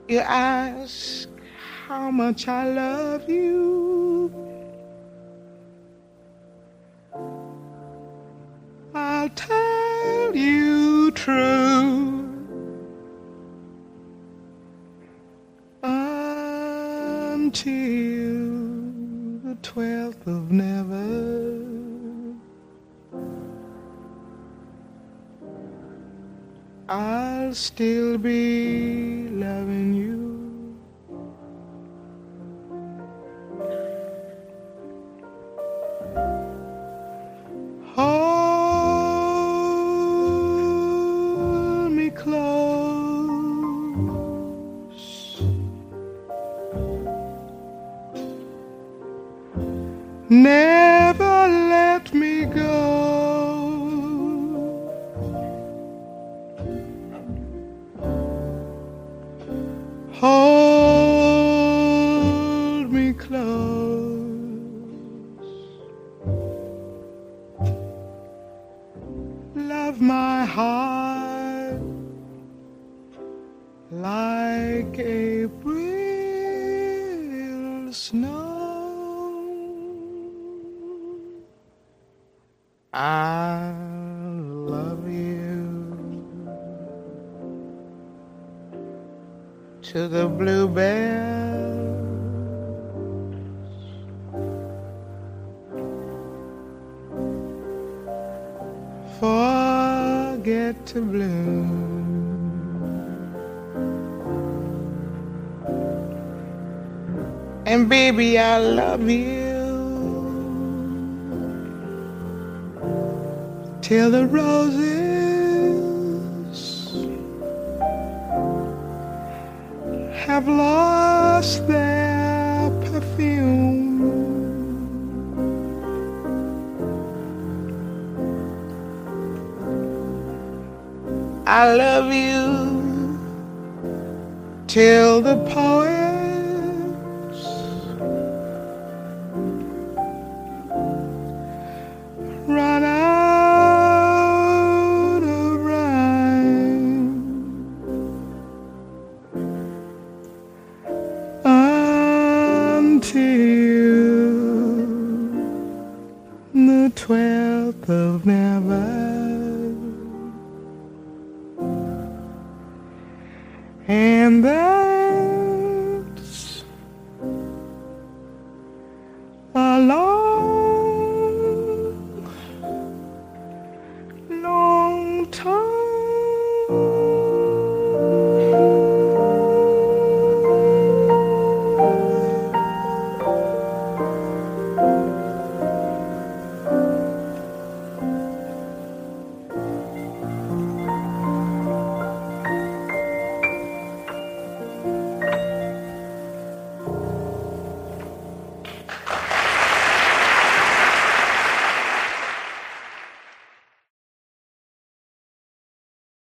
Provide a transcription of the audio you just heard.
You ask how much I love you. I'll tell you true. Until the 12th of never. I'll still be loving you. Hold me close. Never let me go. Hold me close. Love my heart like April snow. I love you to the bluebells forget to bloom. And baby, I love you till the roses have lost their perfume. I love you till the poets run out of rhyme. Until the 12th of never. And then